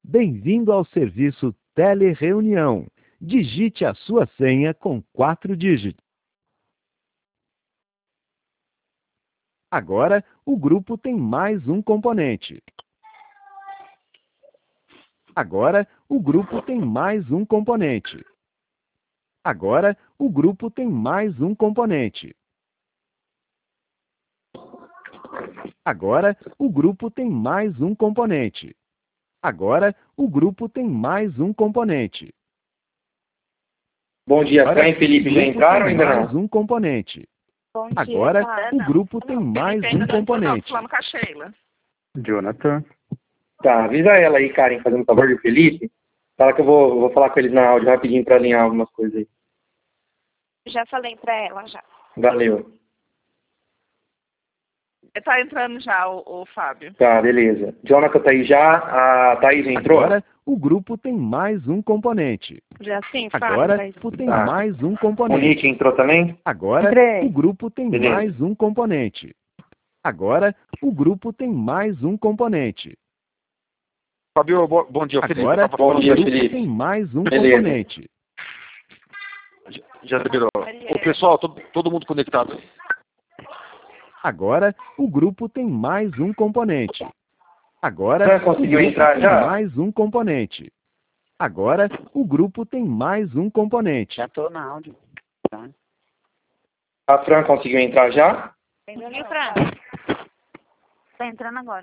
Bem-vindo ao serviço Telereunião. Digite a sua senha com 4 dígitos. Agora, o grupo tem mais um componente. Agora, o grupo tem mais um componente. Agora, o grupo tem mais um componente. Agora, o grupo tem mais um componente. Agora, o grupo tem mais um componente. Bom dia, Agora, Fran e Felipe já entraram ou ainda não? mais um componente. Bom dia, Agora, Clara. o grupo tem mais um componente. Falando com a Sheila. Jonathan. Tá, avisa ela aí, Karen, fazendo favor do Felipe. Fala que eu vou falar com eles na áudio rapidinho para alinhar algumas coisas aí. Já falei pra ela, já. Valeu. Tá entrando já o Fábio. Tá, beleza. Jonathan tá aí já, a Thaís entrou? Agora, o grupo tem mais um componente. Já sim, Fábio. Agora, mas- o tem Tá. mais um O componente. Nick entrou também? Agora, Entrei. o grupo tem Beleza. mais um componente. Agora, o grupo tem mais um componente. Fabio, bom dia, Felipe. Agora, Tava bom o falando dia, grupo Felipe. tem mais um Beleza. componente. Já liberou. O pessoal, todo mundo conectado. Agora, o grupo tem mais um componente. Agora, Já o conseguiu grupo entrar tem já? mais um componente. Agora, o grupo tem mais um componente. Já tô na áudio. A Fran conseguiu entrar já? E o Fran? Tá entrando agora.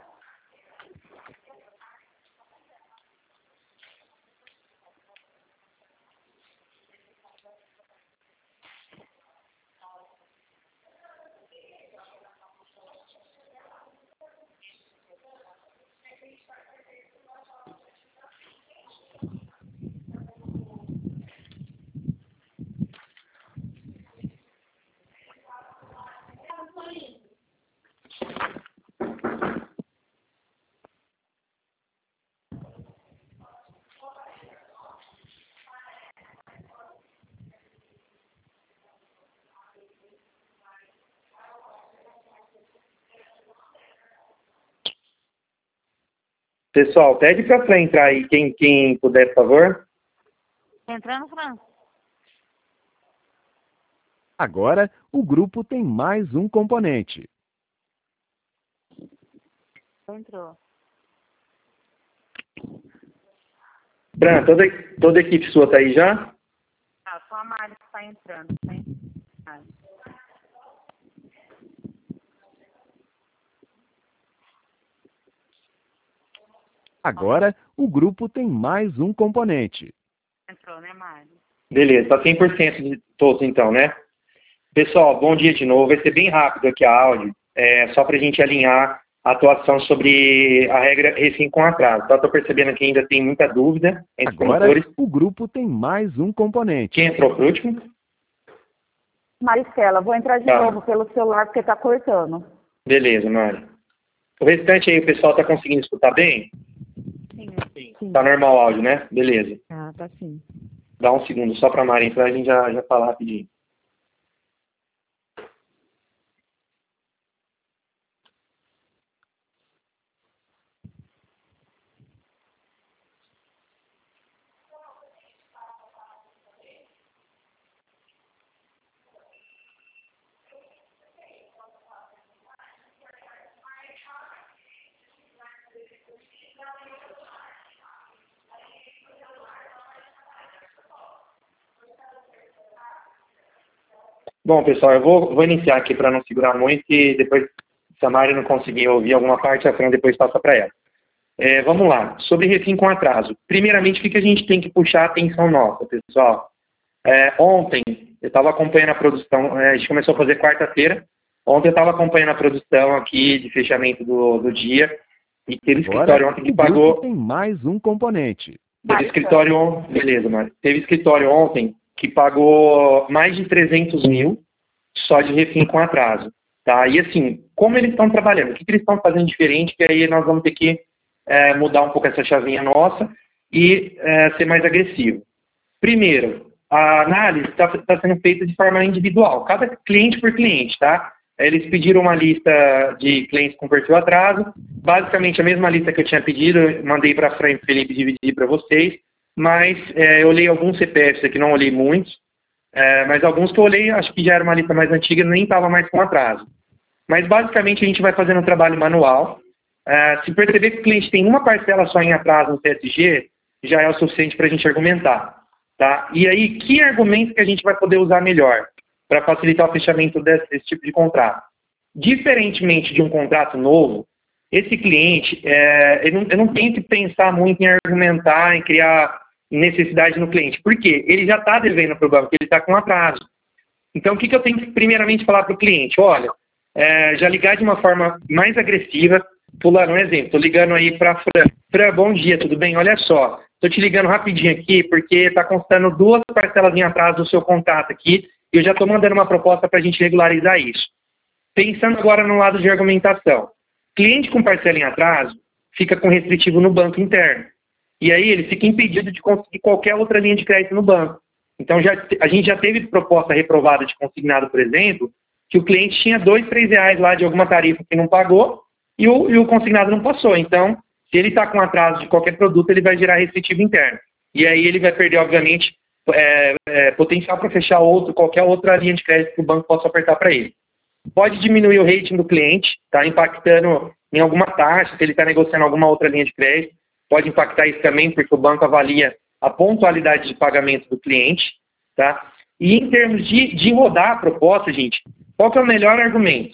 Pessoal, pede pra Fran entrar aí, quem puder, por favor. Tá entrando, Fran? Agora, o grupo tem mais um componente. Entrou. Fran, toda a equipe sua tá aí já? Ah, só a Mari que tá entrando. Tá entrando. Agora, o grupo tem mais um componente. Entrou, né, Mari? Beleza, tá 100% de todos então, né? Pessoal, bom dia de novo. Vai ser bem rápido aqui a áudio, só pra gente alinhar a atuação sobre a regra recém com atraso. Tá? Tô percebendo que ainda tem muita dúvida entre os Agora, promotores. o grupo tem mais um componente. Quem entrou por último? Maristela, vou entrar de Tá. novo pelo celular porque tá cortando. Beleza, Mari. O restante aí, o pessoal tá conseguindo escutar bem? Sim. Tá normal o áudio, né? Beleza. Ah, tá sim. Dá um segundo só pra Mari entrar, a gente já fala rapidinho. Bom, pessoal, eu vou iniciar aqui para não segurar muito e depois, se a Mari não conseguir ouvir alguma parte, a Fran depois passa para ela. Vamos lá. Sobre refim com atraso. Primeiramente, o que a gente tem que puxar a atenção nossa, pessoal? Ontem, eu estava acompanhando a produção, a gente começou a fazer quarta-feira. Ontem eu estava acompanhando a produção aqui de fechamento do dia e teve escritório Agora, ontem que o grupo pagou... tem mais um componente. Teve escritório ontem, beleza, Mari. Teve escritório ontem que pagou mais de 300 mil só de refim com atraso, tá? E assim, como eles estão trabalhando? O que eles estão fazendo diferente? Que aí nós vamos ter que mudar um pouco essa chavinha nossa e ser mais agressivo. Primeiro, a análise está sendo feita de forma individual, cada cliente por cliente, tá? eles pediram uma lista de clientes com perfil atraso, basicamente a mesma lista que eu tinha pedido, eu mandei para a Fran e Felipe dividir para vocês, mas eu olhei alguns CPFs aqui, não olhei muitos, mas alguns que eu olhei, acho que já era uma lista mais antiga, nem estava mais com atraso. Mas basicamente a gente vai fazendo um trabalho manual. Se perceber que o cliente tem uma parcela só em atraso no CSG, já é o suficiente para a gente argumentar. Tá? E aí, que argumento que a gente vai poder usar melhor para facilitar o fechamento desse tipo de contrato? Diferentemente de um contrato novo, esse cliente, eu não tenho que pensar muito em argumentar, em criar necessidade no cliente. Por quê? Ele já está devendo para o banco, ele está com atraso. Então, o que eu tenho que primeiramente falar para o cliente? Olha, já ligar de uma forma mais agressiva. Fulano, um exemplo, estou ligando aí para a Fran. Fran, bom dia, tudo bem? Olha só, estou te ligando rapidinho aqui porque está constando 2 parcelas em atraso do seu contrato aqui e eu já estou mandando uma proposta para a gente regularizar isso. Pensando agora no lado de argumentação. Cliente com parcela em atraso fica com restritivo no banco interno. E aí ele fica impedido de conseguir qualquer outra linha de crédito no banco. Então a gente já teve proposta reprovada de consignado, por exemplo, que o cliente tinha R$2, R$3 lá de alguma tarifa que não pagou e o consignado não passou. Então, se ele está com atraso de qualquer produto, ele vai gerar restritivo interno. E aí ele vai perder, obviamente, potencial para fechar qualquer outra linha de crédito que o banco possa apertar para ele. Pode diminuir o rating do cliente, tá impactando em alguma taxa, se ele está negociando alguma outra linha de crédito. Pode impactar isso também, porque o banco avalia a pontualidade de pagamento do cliente. Tá? E em termos de rodar a proposta, gente, qual que é o melhor argumento?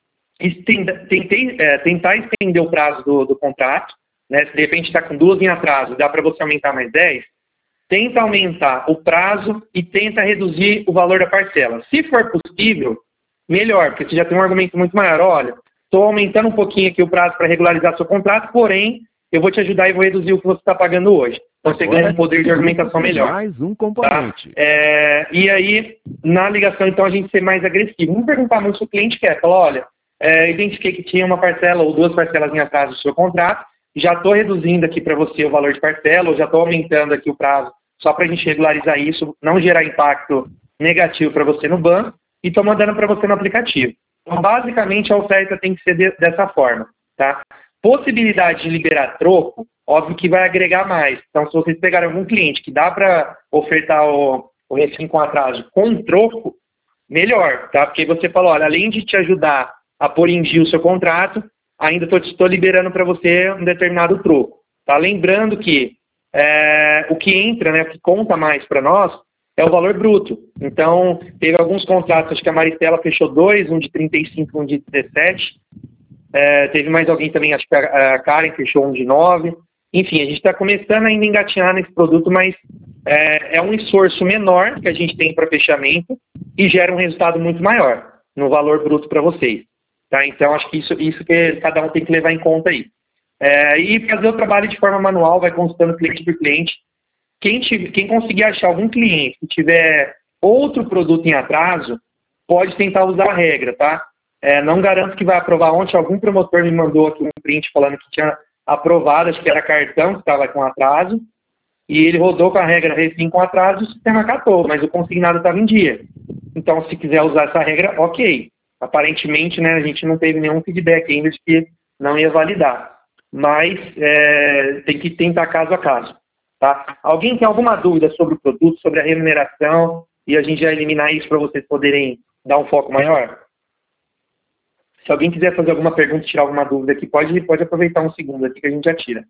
Tentar estender o prazo do contrato, né? Se de repente está com 2 em atraso, dá para você aumentar mais 10, tenta aumentar o prazo e tenta reduzir o valor da parcela. Se for possível, melhor, porque você já tem um argumento muito maior. Olha, estou aumentando um pouquinho aqui o prazo para regularizar seu contrato, porém, eu vou te ajudar e vou reduzir o que você está pagando hoje. Então você ganha um poder de argumentação melhor. Mais um componente. Tá? E aí, na ligação, então, a gente ser mais agressivo. Não perguntar muito se o cliente quer. Falar, olha, identifiquei que tinha uma parcela ou 2 parcelas em atraso do seu contrato, já estou reduzindo aqui para você o valor de parcela, ou já estou aumentando aqui o prazo só para a gente regularizar isso, não gerar impacto negativo para você no banco, e estou mandando para você no aplicativo. Então, basicamente, a oferta tem que ser dessa forma. Tá? Possibilidade de liberar troco, óbvio que vai agregar mais. Então, se vocês pegarem algum cliente que dá para ofertar o refim com atraso com troco, melhor, tá? Porque você falou, olha, além de te ajudar a pôr em dia o seu contrato, ainda estou liberando para você um determinado troco. Tá? Lembrando que o que entra, né, o que conta mais para nós, é o valor bruto. Então, teve alguns contratos, acho que a Maristela fechou 2, um de 35, um de 17. Teve mais alguém também, acho que a Karen fechou um de 9. Enfim, a gente está começando ainda a engatinhar nesse produto, mas é um esforço menor que a gente tem para fechamento e gera um resultado muito maior no valor bruto para vocês. Tá? Então, acho que isso que cada um tem que levar em conta aí. E fazer o trabalho de forma manual, vai consultando cliente por cliente. Quem conseguir achar algum cliente que tiver outro produto em atraso, pode tentar usar a regra, tá? Não garanto que vai aprovar. Ontem algum promotor me mandou aqui um print falando que tinha aprovado, acho que era cartão que estava com atraso, e ele rodou com a regra refim com atraso e o sistema acatou, mas o consignado estava em dia. Então, se quiser usar essa regra, ok. Aparentemente, né, a gente não teve nenhum feedback ainda de que não ia validar. Mas tem que tentar caso a caso. Tá? Alguém tem alguma dúvida sobre o produto, sobre a remuneração, e a gente já eliminar isso para vocês poderem dar um foco maior? Se alguém quiser fazer alguma pergunta, tirar alguma dúvida aqui, pode aproveitar um segundo aqui que a gente já tira.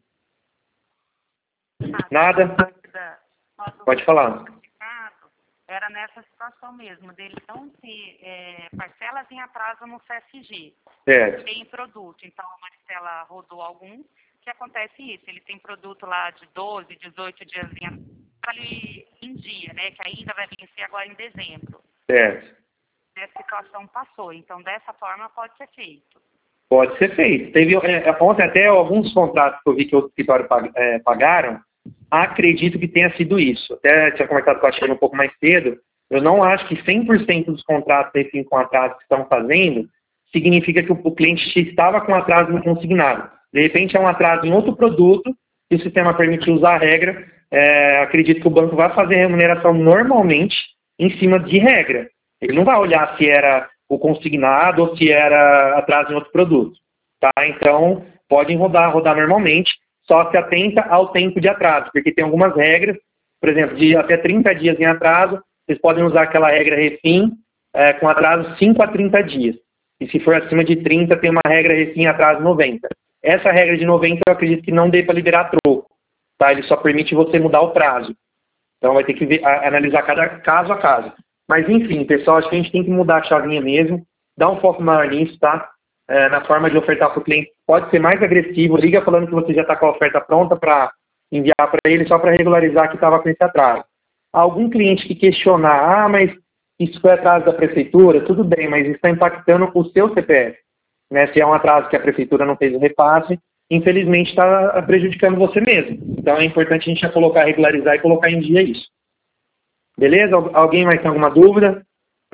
Nada? Pode falar. Era nessa situação mesmo, dele não ter parcelas em atraso no CSG. Tem produto. Então, a Maristela rodou algum, que acontece isso. Ele tem produto lá de 12, 18 dias em dia, né? Que ainda vai vencer agora em dezembro. Certo. Essa situação passou. Então, dessa forma, pode ser feito. Pode ser feito. Teve ontem até alguns contratos que eu vi que o escritório pagaram, acredito que tenha sido isso. Até tinha conversado com a Sheila um pouco mais cedo. Eu não acho que 100% dos contratos refim com atraso que estão fazendo significa que o cliente estava com atraso no consignado. De repente é um atraso em outro produto e o sistema permite usar a regra. Acredito que o banco vai fazer remuneração normalmente em cima de regra. Ele não vai olhar se era o consignado ou se era atraso em outro produto. Tá? Então, podem rodar normalmente, só se atenta ao tempo de atraso, porque tem algumas regras, por exemplo, de até 30 dias em atraso, vocês podem usar aquela regra refim com atraso 5 a 30 dias. E se for acima de 30, tem uma regra refim atraso 90. Essa regra de 90 eu acredito que não dê para liberar troco. Tá? Ele só permite você mudar o prazo. Então vai ter que analisar cada caso a caso. Mas enfim, pessoal, acho que a gente tem que mudar a chavinha mesmo, dar um foco maior nisso, tá? Na forma de ofertar para o cliente. Pode ser mais agressivo, liga falando que você já está com a oferta pronta para enviar para ele só para regularizar que estava com esse atraso. Algum cliente que questionar, mas isso foi atraso da prefeitura, tudo bem, mas isso está impactando o seu CPF. Né? Se é um atraso que a prefeitura não fez o repasse, infelizmente está prejudicando você mesmo. Então é importante a gente já colocar, regularizar e colocar em dia isso. Beleza? Alguém mais tem alguma dúvida?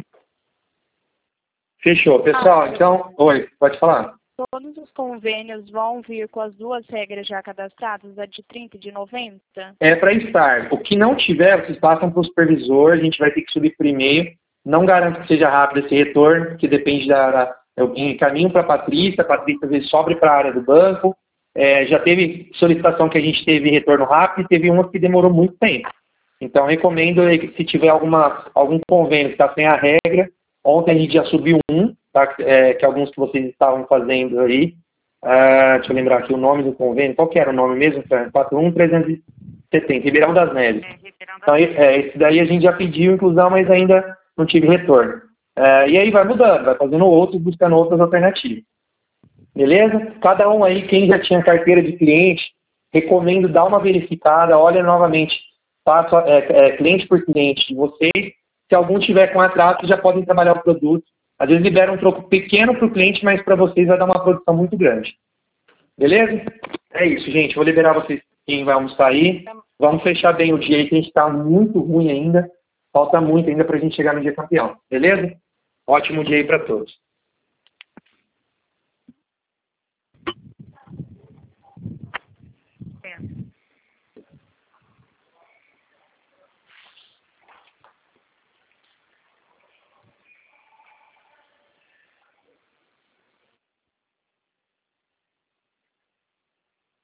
Fechou. Pessoal, então... Oi, pode falar. Todos os convênios vão vir com as duas regras já cadastradas, a de 30 e de 90? É para estar. O que não tiver, vocês passam para o supervisor, a gente vai ter que subir por e-mail. Não garanto que seja rápido esse retorno, porque depende eu encaminho para a Patrícia às vezes sobe para a área do banco. Já teve solicitação que a gente teve retorno rápido e teve uma que demorou muito tempo. Então, recomendo que se tiver algum convênio que está sem a regra, ontem a gente já subiu tá? Que alguns que vocês estavam fazendo aí. Deixa eu lembrar aqui o nome do convênio. Qual que era o nome mesmo? 41370, Ribeirão das Neves. Então, esse daí a gente já pediu inclusão, mas ainda não tive retorno. E aí vai mudando, vai fazendo outros, buscando outras alternativas. Beleza? Cada um aí, quem já tinha carteira de cliente, recomendo dar uma verificada, olha novamente, faça cliente por cliente de vocês. Se algum tiver com atraso, já podem trabalhar o produto. Às vezes libera um troco pequeno para o cliente, mas para vocês vai dar uma produção muito grande. Beleza? É isso, gente. Vou liberar vocês, quem vai almoçar aí. Vamos fechar bem o dia aí, que a gente está muito ruim ainda. Falta muito ainda para a gente chegar no dia campeão. Beleza? Ótimo dia aí para todos.